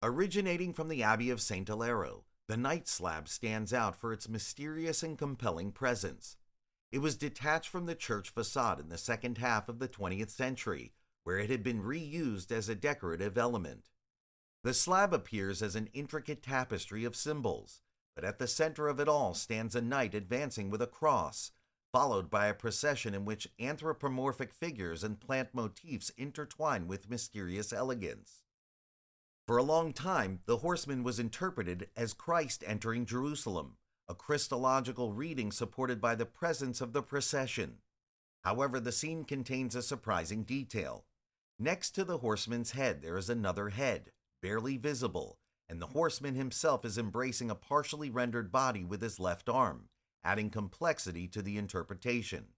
Originating from the Abbey of St. Hilaro, the night slab stands out for its mysterious and compelling presence. It was detached from the church facade in the second half of the 20th century, where it had been reused as a decorative element. The slab appears as an intricate tapestry of symbols, but at the center of it all stands a knight advancing with a cross, followed by a procession in which anthropomorphic figures and plant motifs intertwine with mysterious elegance. For a long time, the horseman was interpreted as Christ entering Jerusalem, a Christological reading supported by the presence of the procession. However, the scene contains a surprising detail. Next to the horseman's head, there is another head, barely visible, and the horseman himself is embracing a partially rendered body with his left arm, adding complexity to the interpretation.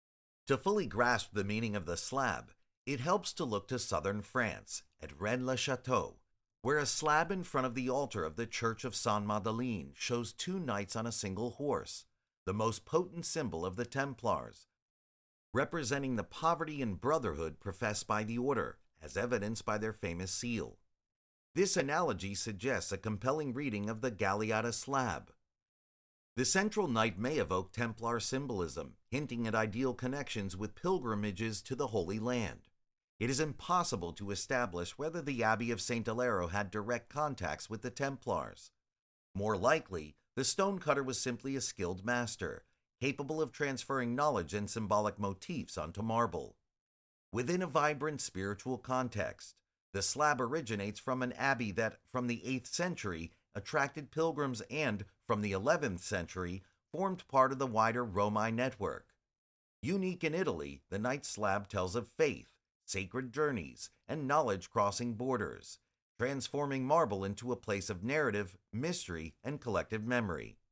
To fully grasp the meaning of the slab, it helps to look to southern France, at Rennes-le-Château, where a slab in front of the altar of the Church of Sainte-Madeleine shows two knights on a single horse, the most potent symbol of the Templars, representing the poverty and brotherhood professed by the order, as evidenced by their famous seal. This analogy suggests a compelling reading of the Galeata slab. The central knight may evoke Templar symbolism, hinting at ideal connections with pilgrimages to the Holy Land. It is impossible to establish whether the Abbey of St. Hilaro had direct contacts with the Templars. More likely, the stonecutter was simply a skilled master, capable of transferring knowledge and symbolic motifs onto marble. Within a vibrant spiritual context, the slab originates from an abbey that, from the 8th century, attracted pilgrims and, from the 11th century, formed part of the wider Romai network. Unique in Italy, the night slab tells of faith, sacred journeys, and knowledge crossing borders, transforming marble into a place of narrative, mystery, and collective memory.